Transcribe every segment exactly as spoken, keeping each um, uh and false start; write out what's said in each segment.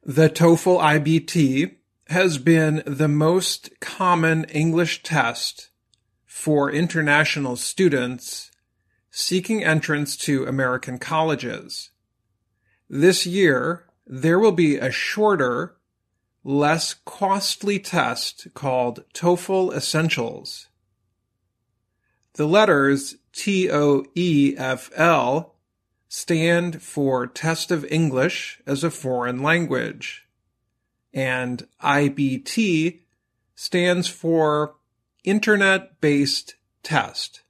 The TOEFL I B T has been the most common English test for international students seeking entrance to American colleges. This year, there will be a shorter, less costly test called TOEFL Essentials. The letters T O E F L stand for Test of English as a Foreign Language, and I B T stands for Internet-Based Test.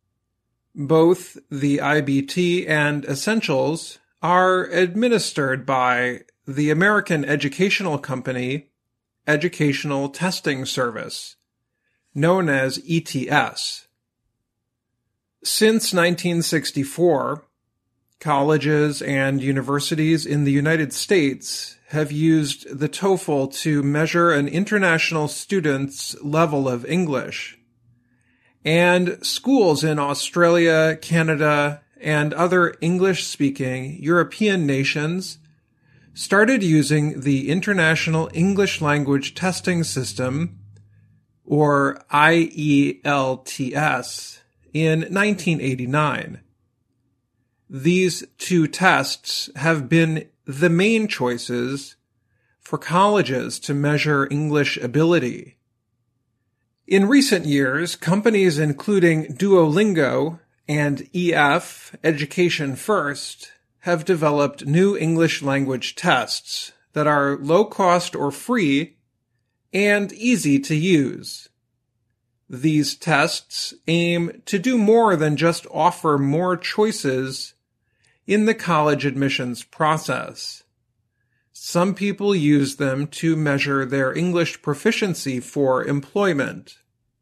Both the I B T and Essentials are administered by the American educational company Educational Testing Service, known as E T S. Since nineteen sixty-four, colleges and universities in the United States have used the TOEFL to measure an international student's level of English. And schools in Australia, Canada, and other English-speaking European nations started using the International English Language Testing System, or I E L T S, in nineteen eighty-nine. These two tests have been the main choices for colleges to measure English ability. In recent years, companies including Duolingo and E F, Education First, have developed new English language tests that are low cost or free and easy to use. These tests aim to do more than just offer more choices in the college admissions process. Some people use them to measure their English proficiency for employment.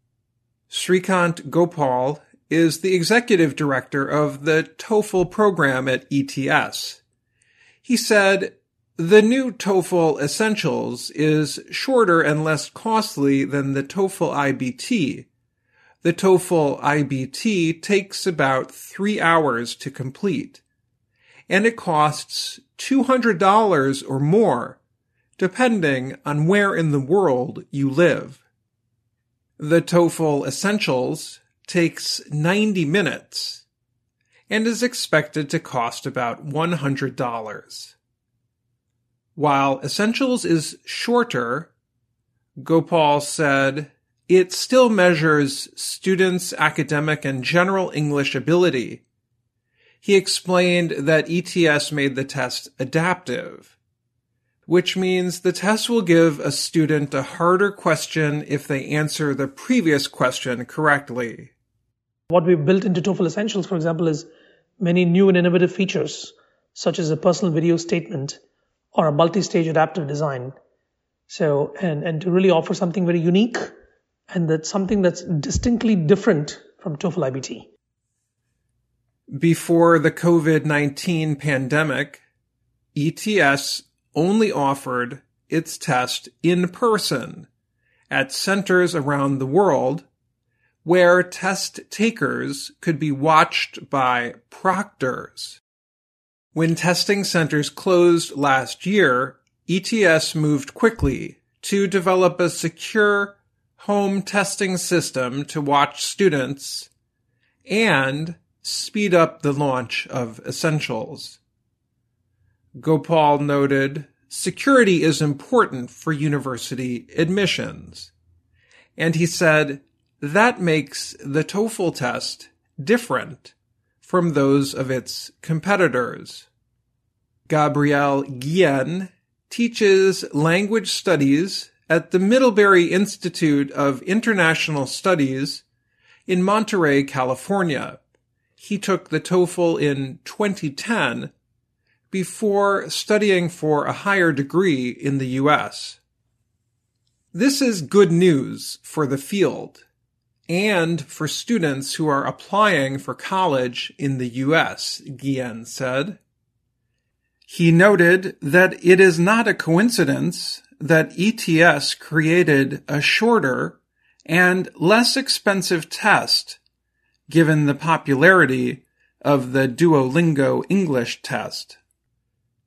Srikant Gopal is the executive director of the TOEFL program at E T S. He said, "The new TOEFL Essentials is shorter and less costly than the TOEFL I B T. The TOEFL I B T takes about three hours to complete, and it costs two hundred dollars or more, depending on where in the world you live. The TOEFL Essentials takes ninety minutes and is expected to cost about one hundred dollars. While Essentials is shorter, Gopal said, it still measures students' academic and general English ability. He explained that E T S made the test adaptive, which means the test will give a student a harder question if they answer the previous question correctly. What we've built into TOEFL Essentials, for example, is many new and innovative features, such as a personal video statement or a multi-stage adaptive design. So, and, and to really offer something very unique, and that's something that's distinctly different from TOEFL I B T. Before the covid nineteen pandemic, E T S only offered its test in person at centers around the world where test takers could be watched by proctors. When testing centers closed last year, E T S moved quickly to develop a secure home testing system to watch students and speed up the launch of Essentials. Gopal noted, security is important for university admissions. And he said, that makes the TOEFL test different from those of its competitors. Gabrielle Guillen teaches language studies at the Middlebury Institute of International Studies in Monterey, California. He took the TOEFL in twenty ten before studying for a higher degree in the U S. This is good news for the field and for students who are applying for college in the U S, Guillen said. He noted that it is not a coincidence that E T S created a shorter and less expensive test given the popularity of the Duolingo English test.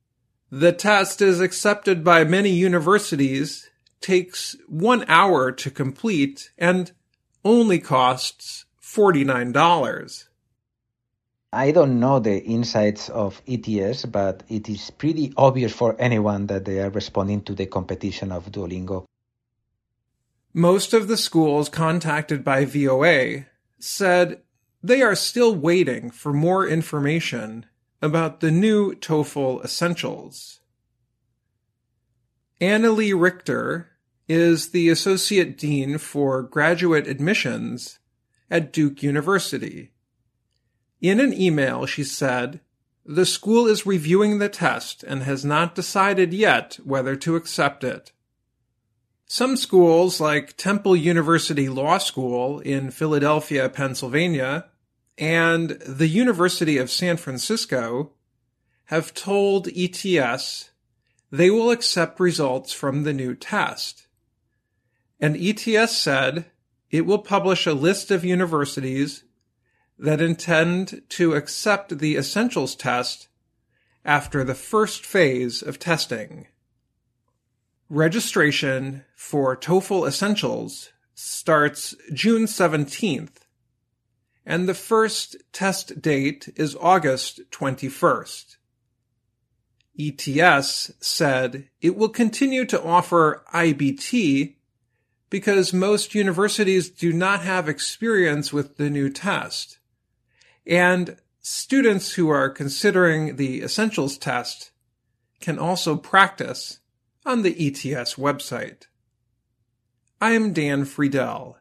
The test is accepted by many universities, takes one hour to complete, and only costs forty-nine dollars. I don't know the insights of E T S, but it is pretty obvious for anyone that they are responding to the competition of Duolingo. Most of the schools contacted by V O A said they are still waiting for more information about the new TOEFL Essentials. Annalie Richter is the Associate Dean for Graduate Admissions at Duke University. In an email, she said, "The school is reviewing the test and has not decided yet whether to accept it." Some schools, like Temple University Law School in Philadelphia, Pennsylvania, and the University of San Francisco, have told E T S they will accept results from the new test. And E T S said it will publish a list of universities that intend to accept the Essentials test after the first phase of testing. Registration for TOEFL Essentials starts June seventeenth, and the first test date is August twenty-first. E T S said it will continue to offer I B T because most universities do not have experience with the new test, and students who are considering the Essentials test can also practice on the E T S website. I am Dan Friedel.